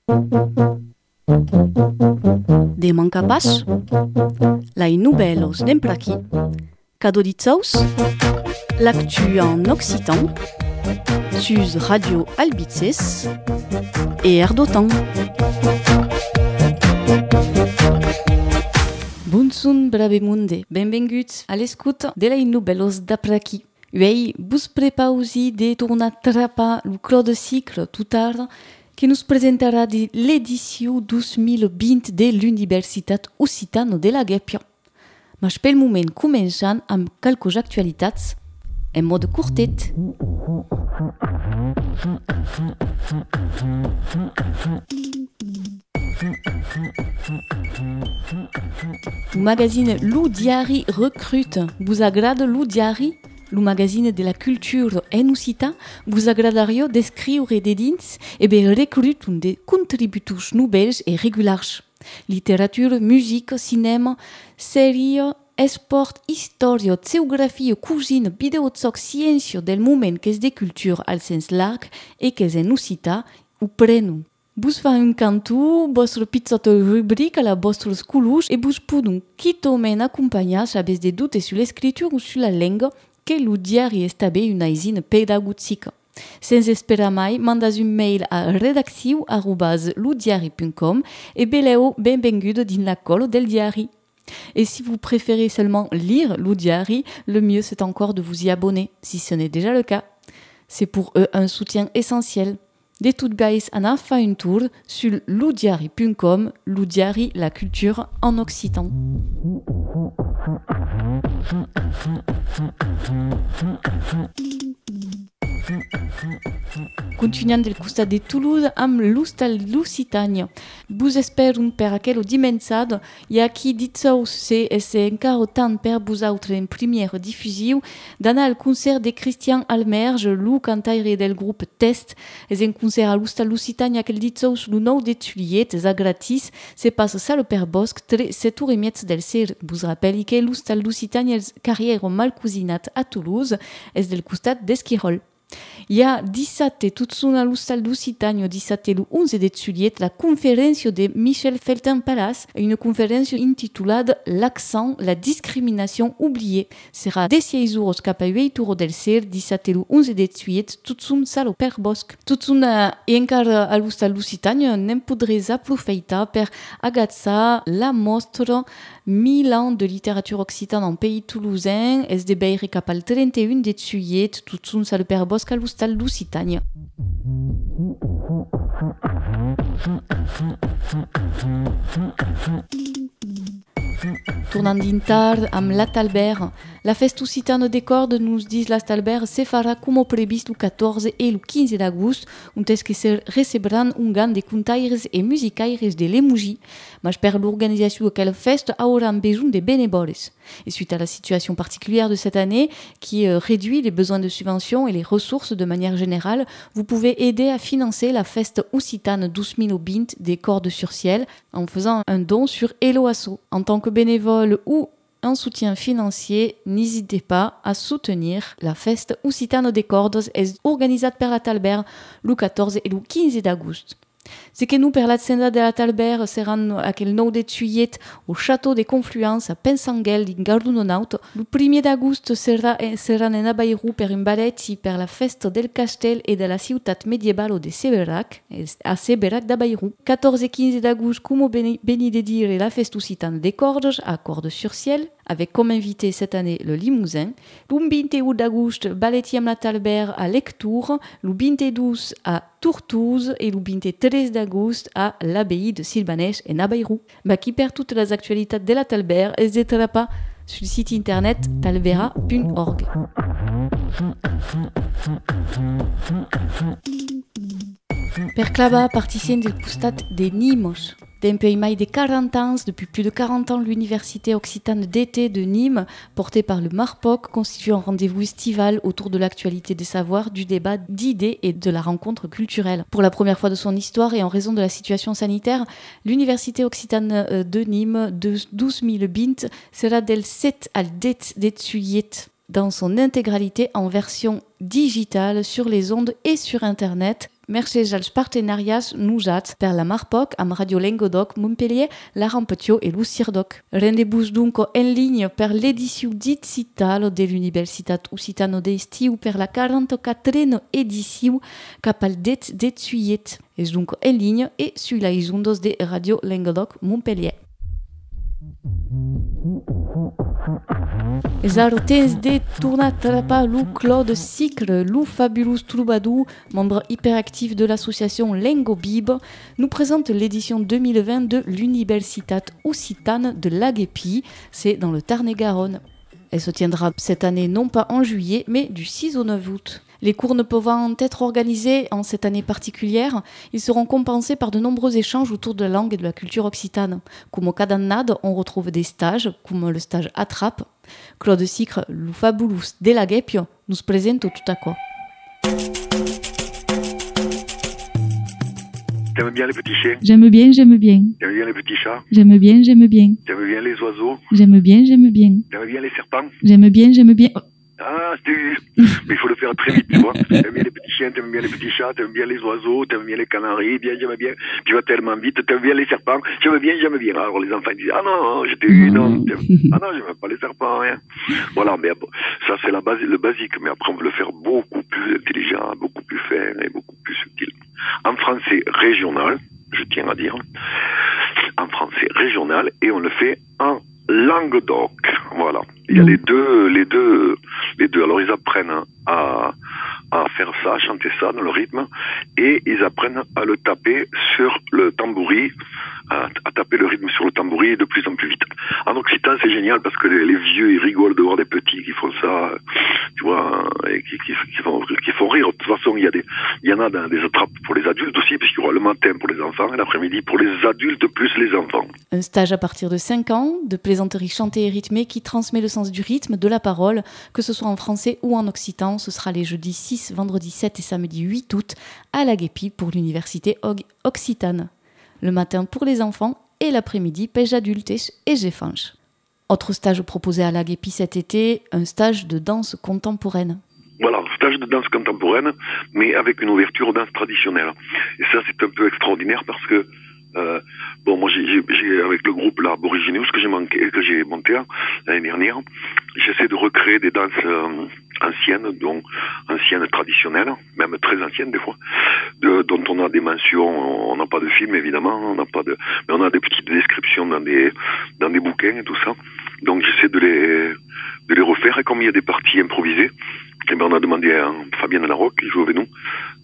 De mancapas, lai nouvelles d'empraqui, cadeau d'itsaus, l'actu en occitan, sus Radio Albices et Air d'Otan. Bonsoir bravemunde, benvinguts a l'escoute de lai nouvelles d'apraqui. Uei, bus prepausi de tornar a trapar lo clò de cicle tout tard, que nous presentera de l'édition 2020 de l'Universitat Occitana de la Guèpia. Mas pel moment començant amb quelques actualitats en mode curtet. Le magazine Lo Diari recrute. Vous agrade Lo Diari? Le magazine de la culture en occitan vous agradaria d'escriure des dins et bien recrute des contributors nouvelles et réguliers. Littérature, musique, cinéma, séries, sport, histoire, géographie, cuisine, vidéojocs, science del moment que és de culture al sens larg et que és en occitan, ho prenu. Vous fa un cantu, vostre petite rubrique à la vostre escoluix et vous podeu quitomen accompagnar sabes de doutes sur l'escriture ou sur la langue que Lo Diari està bé una eina pedagògica. Sense esperar mai, mandas un mail a redactiu@lodiari.com et beleu benvingudo din la col del diari. Et si vous préférez seulement lire Lo Diari, le mieux c'est encore de vous y abonner, si ce n'est déjà le cas. C'est pour eux un soutien essentiel. De tout guys, on a fait un tour sur lodiari.com, Lo Diari, la culture en occitan. Continuant del costat de Toulouse amb l'Hostal Lusitania. Vos esperum per aquel dimensat i a qui ditsaus se encara tant per vosaltres en première diffusiu d'anar al concert de Christian Almerge, lo cantaire del grup Test. És un concert a l'Hostal Lusitania que ditsaus lo 9 de juillet, és a gratis, se passa sal per bosc, 7 heures et demie del ser. Vos rappeli que l'Hostal Lusitania és carrière mal cosinat a Toulouse, és del costat d'Esquirol. Il y a 17 tout son à l'Hostal Lusitania, 17 le 11 de juillet, la conférence de Michel Felten-Palace, une conférence intitulée L'accent, la discrimination oubliée. Sera de 6 euros cap a 8 euros del ser, 17 le 11 de juillet, tout son salo per bosc. Tout son encara à l'Hostal Lusitania, n'en podrez aproveitar per agatzar la mostra 1000 ans de littérature occitane en pays toulousain, es de beire cap al 31 de juillet, tout son salo per bosc à l'Hostal Lusitania. Tornant d'intar amb l'Atalbert, la festa occitana de cordes nous dit l'Atalbert se farà com previst el 14 et le 15 d'agost, on és que se recebran un gang de contaires et musicaires de l'Emugi, mas per l'organisation d'aquella festa hauran besoin de bénévoles. Et suite à la situation particulière de cette année, qui réduit les besoins de subventions et les ressources de manière générale, vous pouvez aider à financer la festa occitane 2020 des cordes sur ciel en faisant un don sur Helloasso. En tant que bénévole ou un soutien financier, n'hésitez pas à soutenir la festa occitane des cordes organisée par l'Atalbert le 14 et le 15 d'agost. C'est que nous, per la senda de l'Atalbert, seran aquel 9 de juillet au château de Confluence à Pensanguel din Gardunonaut. Le 1er d'agost seran en Abairou per un ballet i per la festa del castell et de la ciutat medievale de Seberac, a Seberac d'Abairou. 14 et 15 d'agost, comme béni de dire, la festa occitane des cordes à Cordes-sur-Ciel, avec comme invité cette année le Limousin. Le 21 d'agost, balletti amb l'Atalbert à Lectoure, le 22 à Tourtouze et le 23 d'agost à l'abbaye de Sylvanès en Abairou. Qui perd toutes les actualités de l'Atalbert, n'hésitez pas sur le site internet talbera.org. Per clavar participant del costat de Nîmes. D'un pays mai de 40 ans, depuis plus de 40 ans, l'Université Occitane d'été de Nîmes, portée par le MARPOC, constitue un rendez-vous estival autour de l'actualité des savoirs, du débat, d'idées et de la rencontre culturelle. Pour la première fois de son histoire et en raison de la situation sanitaire, l'Université Occitane de Nîmes de 2020 sera del 7 al 10 de juillet dans son intégralité en version digitale sur les ondes et sur Internet. Merci als partenariats nujats per la Marpoc amb Radio Languedoc, Montpellier, la Rampetio et Lucirdoc. Rendez-vous donc en ligne per l'édition digital de l'Universitat Occitano d'Estiu per la 44e édition cap al 10 de juillet. És donc en ligne et sur les ondes de Radio Languedoc, Montpellier. Les artistes de tourna trapa Lou Claude Sicre, Lou Fabulous Troubadou, membre hyperactif de l'association Lengobib, nous présente l'édition 2020 de l'Universitat Occitane de l'Aguepi, c'est dans le Tarn-et-Garonne. Elle se tiendra cette année non pas en juillet, mais du 6 au 9 août. Les cours ne pouvant être organisés en cette année particulière, ils seront compensés par de nombreux échanges autour de la langue et de la culture occitane. Comme au Cadannade, on retrouve des stages, comme le stage Attrape. Claude Sicre, Lou Fabulous de l'Aguepio, nous présente tout à quoi. T'aimes bien les petits chiens? J'aime bien. T'aimes bien les petits chats? J'aime bien. T'aimes bien les oiseaux? J'aime bien. T'aimes bien les serpents? J'aime bien. Ah, c'était eu. Mais il faut le faire très vite, tu vois. T'aimes bien les petits chiens, t'aimes bien les petits chats, t'aimes bien les oiseaux, t'aimes bien les canaris, j'aime bien. Tu vas tellement vite, t'aimes bien les serpents, j'aime bien. Alors les enfants disent, ah non, j'étais eu, non. Ah non, j'aime pas les serpents, rien. Voilà, mais bon, ça c'est le basique, mais après on peut le faire beaucoup plus intelligent, beaucoup plus fin et beaucoup plus subtil. En français régional, je tiens à dire, en français régional, et on le fait en Languedoc, voilà. Il y a les deux. Alors ils apprennent à faire ça, à chanter ça dans le rythme, et ils apprennent à le taper sur le tambouri, à taper le rythme sur le tambouri de plus en plus vite. En occitan, c'est génial parce que les vieux, ils rigolent de voir des petits qui font ça, tu vois, et qui font rire. De toute façon, il y en a dans des attrapes pour les adultes aussi, puisqu'il y aura le matin pour les enfants et l'après-midi pour les adultes plus les enfants. Un stage à partir de 5 ans, de plaisanterie chantée et rythmée qui transmet le sens du rythme, de la parole, que ce soit en français ou en occitan. Ce sera les jeudis 6, vendredi 7 et samedi 8 août à l'Aguepi pour l'Université Occitane. Le matin pour les enfants et l'après-midi pêche adultes et géfanches. Autre stage proposé à l'Aguepi cet été, un stage de danse contemporaine. Voilà, stage de danse contemporaine, mais avec une ouverture aux danses traditionnelles. Et ça, c'est un peu extraordinaire parce que moi j'ai avec le groupe là, Aborigineus que j'ai monté l'année dernière, j'essaie de recréer des danses anciennes, donc anciennes traditionnelles, même très anciennes des fois, dont on a des mentions, on n'a pas de film évidemment, mais on a des petites descriptions dans des bouquins et tout ça. Donc j'essaie de les refaire, et comme il y a des parties improvisées, on a demandé à Fabienne Larocque qui joue avec nous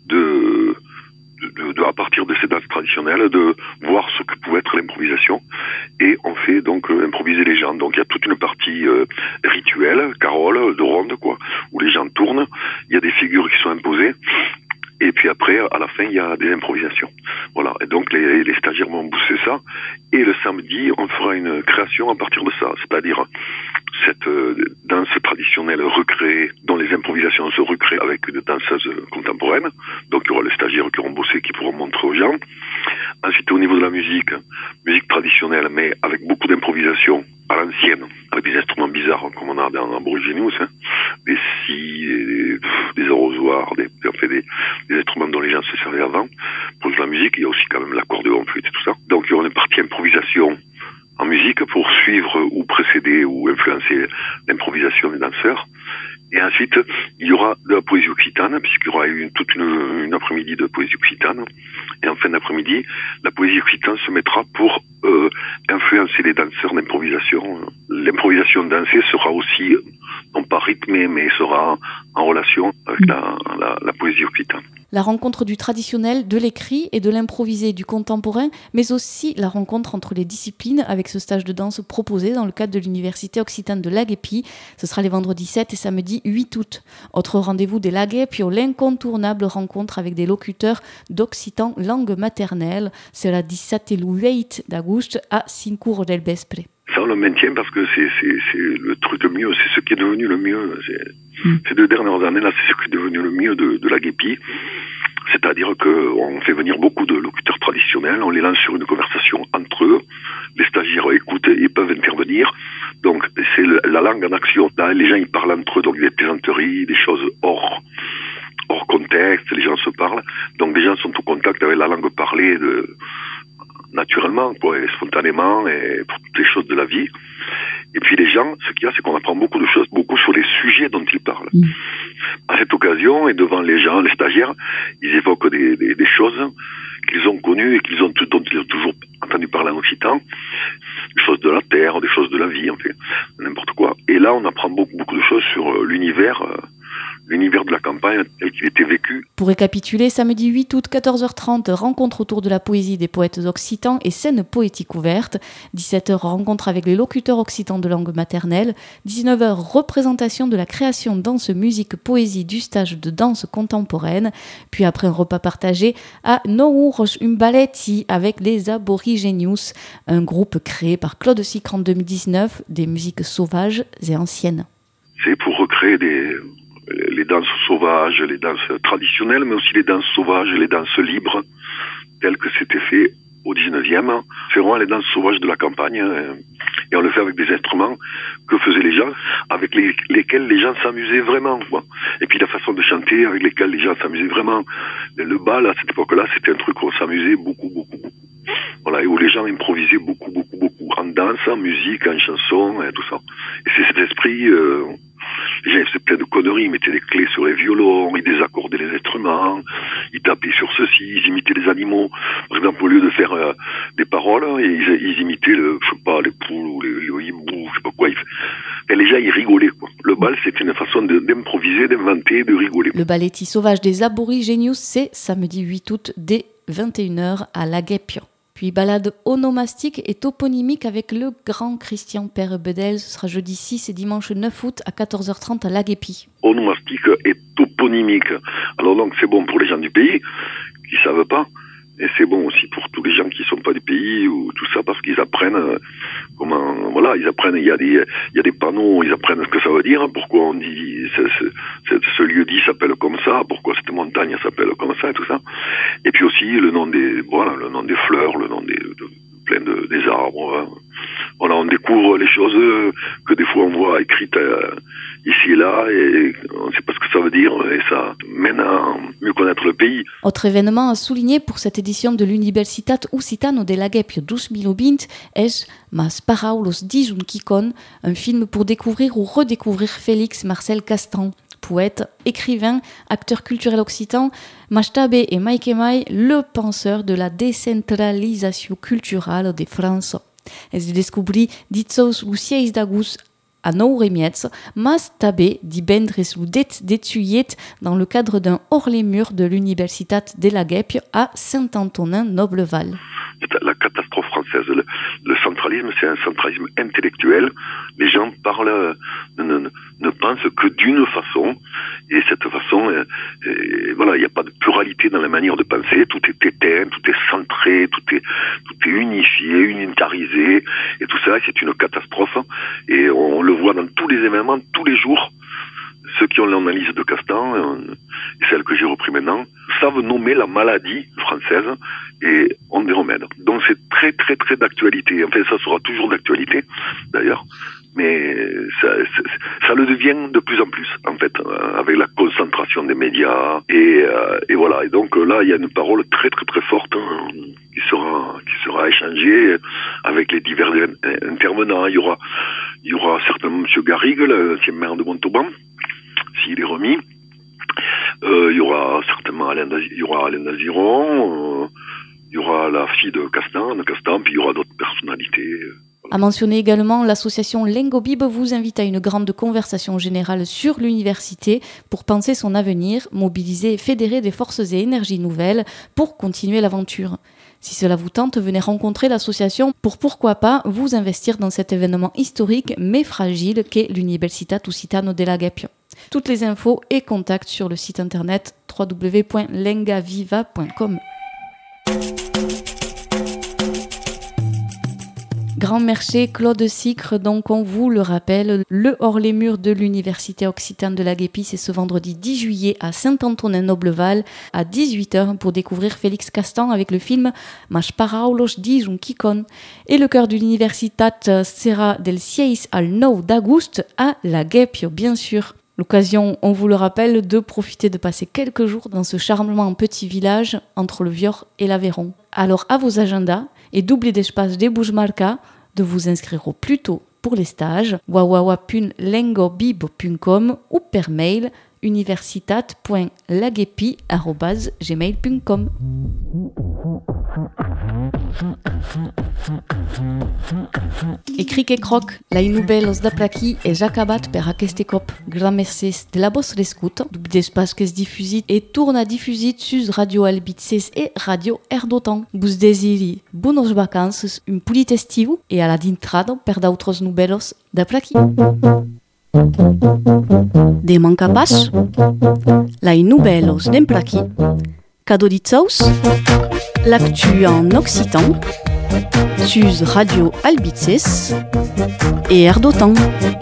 à partir de ces danses traditionnelles, de voir ce que pouvait être l'improvisation, et on fait donc improviser les gens. Donc il y a toute une partie rituelle, carole, de ronde quoi, où les gens tournent, il y a des figures qui sont imposées, et puis après, à la fin, il y a des improvisations. Voilà. Et donc les stagiaires vont booster ça, et le samedi, on fera une création à partir de ça, c'est-à-dire cette danse traditionnelle recréée, dont les improvisations se recréent avec une danseuse contemporaine. Donc il y aura les stagiaires qui auront bossé, qui pourront montrer aux gens. Ensuite, au niveau de la musique traditionnelle, mais avec beaucoup d'improvisation à l'ancienne, avec des instruments bizarres comme on a dans Aborigineus, des scies, des arrosoirs, des instruments dont les gens se servaient avant. Pour la musique, il y a aussi quand même l'accordéon, flûte et tout ça. Donc il y aura une partie improvisation en musique pour suivre ou précéder ou influencer l'improvisation des danseurs. Et ensuite, il y aura de la poésie occitane, puisqu'il y aura toute une après-midi de poésie occitane. Et en fin d'après-midi, la poésie occitane se mettra pour influencer les danseurs d'improvisation. L'improvisation dansée sera aussi, non pas rythmée, mais sera en relation avec la poésie occitane. La rencontre du traditionnel, de l'écrit et de l'improvisé, du contemporain, mais aussi la rencontre entre les disciplines avec ce stage de danse proposé dans le cadre de l'Université Occitane de l'Aguepi. Ce sera les vendredis 7 et samedi 8 août. Autre rendez-vous de l'Aguepi, l'incontournable rencontre avec des locuteurs d'occitan langue maternelle. C'est la 17 et le 8 d'août à 5 heures del vespre. Ça, on le maintient parce que c'est le truc le mieux, c'est ce qui est devenu le mieux. Ces 2 dernières années, là, c'est ce qui est devenu le mieux de l'Aguepi. C'est-à-dire qu'on fait venir beaucoup de locuteurs traditionnels, on les lance sur une conversation entre eux, les stagiaires écoutent, ils peuvent intervenir. Donc, c'est la langue en action. Là, les gens, ils parlent entre eux, donc des plaisanteries, des choses hors contexte, les gens se parlent. Donc, les gens fait naturellement, quoi, et spontanément, et pour toutes les choses de la vie. Et puis les gens, ce qu'il y a, c'est qu'on apprend beaucoup de choses, beaucoup sur les sujets dont ils parlent. À cette occasion, et devant les gens, les stagiaires, ils évoquent des choses qu'ils ont connues et dont ils ont toujours entendu parler en occitan, des choses de la terre, des choses de la vie, en fait, n'importe quoi. Et là, on apprend beaucoup de choses sur l'univers de la campagne tel qu'il était vécu. Pour récapituler, samedi 8 août, 14h30, rencontre autour de la poésie des poètes occitans et scène poétique ouverte. 17h, rencontre avec les locuteurs occitans de langue maternelle. 19h, représentation de la création danse, musique, poésie du stage de danse contemporaine. Puis après un repas partagé à Nouros Umbaletti avec les Aborigenius, un groupe créé par Claude Sicre en 2019, des musiques sauvages et anciennes. C'est pour recréer les danses sauvages, les danses traditionnelles, mais aussi les danses sauvages, les danses libres, telles que c'était fait au 19e. C'est vraiment les danses sauvages de la campagne, et on le fait avec des instruments que faisaient les gens, avec lesquels les gens s'amusaient vraiment, quoi. Et puis la façon de chanter avec lesquels les gens s'amusaient vraiment. Le bal, à cette époque-là, c'était un truc où on s'amusait beaucoup. Voilà, et où les gens improvisaient beaucoup, en danse, en musique, en chanson, et tout ça. Et c'est cet esprit... Les gens faisaient plein de conneries, ils mettaient des clés sur les violons, ils désaccordaient les instruments, ils tapaient sur ceci, ils imitaient les animaux. Par exemple, au lieu de faire des paroles, ils imitaient les poules ou les hiboux, je sais pas quoi. Et les gens, ils rigolaient, quoi. Le bal, c'était une façon d'improviser, d'inventer, de rigoler. Le balletti sauvage des Aborigenius, c'est samedi 8 août dès 21h à Laguepio. Puis balade onomastique et toponymique avec le grand Christian Père Bedel. Ce sera jeudi 6 et dimanche 9 août à 14h30 à Laguepi. Onomastique et toponymique. Alors donc c'est bon pour les gens du pays qui savent pas, et c'est bon aussi pour tous les gens qui sont pas du pays ou tout ça, parce qu'ils apprennent ils apprennent, il y a des panneaux, ils apprennent ce que ça veut dire, pourquoi on dit ce lieu dit s'appelle comme ça, pourquoi cette montagne s'appelle comme ça et tout ça. Et puis aussi le nom des fleurs, le nom des arbres. Hein. Voilà, on découvre les choses que des fois on voit écrites ici et là, et on ne sait pas ce que ça veut dire, et ça mène à mieux connaître le pays. Autre événement à souligner pour cette édition de l'Universitat Occitano de Laguepio 2020 est Mas Paraulos dizun Kikon, un film pour découvrir ou redécouvrir Félix Marcel Castan, poète, écrivain, acteur culturel occitan, Mashtabe et Maikemai, le penseur de la décentralisation culturelle de France. Es descobri ditzos lu d'agoust à Nouremietz, Mashtabe divendres lu d'Etuyet dans le cadre d'un hors-les-murs de l'Universitat de Laguepio à Saint-Antonin-Nobleval. La catastrophe française, le centralisme, c'est un centralisme intellectuel. Les gens parlent, ne pensent que d'une façon, et cette façon, voilà, il n'y a pas de pluralité dans la manière de penser. Tout est éteint, tout est centré, tout est unifié, unitarisé, et tout ça, c'est une catastrophe. Et on le voit dans tous les événements, tous les jours. Ceux qui ont l'analyse de Castan, et celle que j'ai repris maintenant, savent nommer la maladie française et ont des remèdes. Donc c'est très d'actualité. Enfin, ça sera toujours d'actualité, d'ailleurs. Mais ça le devient de plus en plus, en fait, avec la concentration des médias. Et voilà. Et donc là, il y a une parole très forte qui sera échangée avec les divers intervenants. Il y aura certainement M. Garrigue, l'ancien maire de Montauban, s'il est remis. Il y aura certainement Alain Naziron, il y aura la fille de Castan, puis il y aura d'autres personnalités. À mentionner également, l'association Lengobib vous invite à une grande conversation générale sur l'université pour penser son avenir, mobiliser et fédérer des forces et énergies nouvelles pour continuer l'aventure. Si cela vous tente, venez rencontrer l'association pour pourquoi pas vous investir dans cet événement historique mais fragile qu'est l'Universitat Occitano de Laguepio. Toutes les infos et contacts sur le site internet www.lengaviva.com. Grand merci Claude Sicre, donc on vous le rappelle, le hors-les-murs de l'Université Occitane de Laguepio, c'est ce vendredi 10 juillet à Saint-Antonin-Nobleval à 18h pour découvrir Félix Castan avec le film Mas Paraulos dizun Kikon. Et le cœur de l'Universitat sera del 6 al 9 d'agoust à Laguepio, bien sûr. L'occasion, on vous le rappelle, de profiter de passer quelques jours dans ce charmant petit village entre le Vior et l'Aveyron. Alors à vos agendas et d'oublier d'espace des Bushmarca, de vous inscrire au plus tôt pour les stages wawawa.lengobib.com ou per mail universitat.lagepi@gmail.com. E cric e croc, la inubel da plaqui e jacabat per aquest cop. Gran mercès de la vostra escuta, d'espace que es diffusit et tourne à diffusit sus Radio Albitzès et Radio Erdotan. Bus desiri bones vacances, un pulit estiu et à la dintrada per d'autres nubelos da plaqui. De manca pas, la inubellos d'en plaqui. Cadeau d'itzaus, l'actu en occitan, sus Radio Albitzès et Erdotan.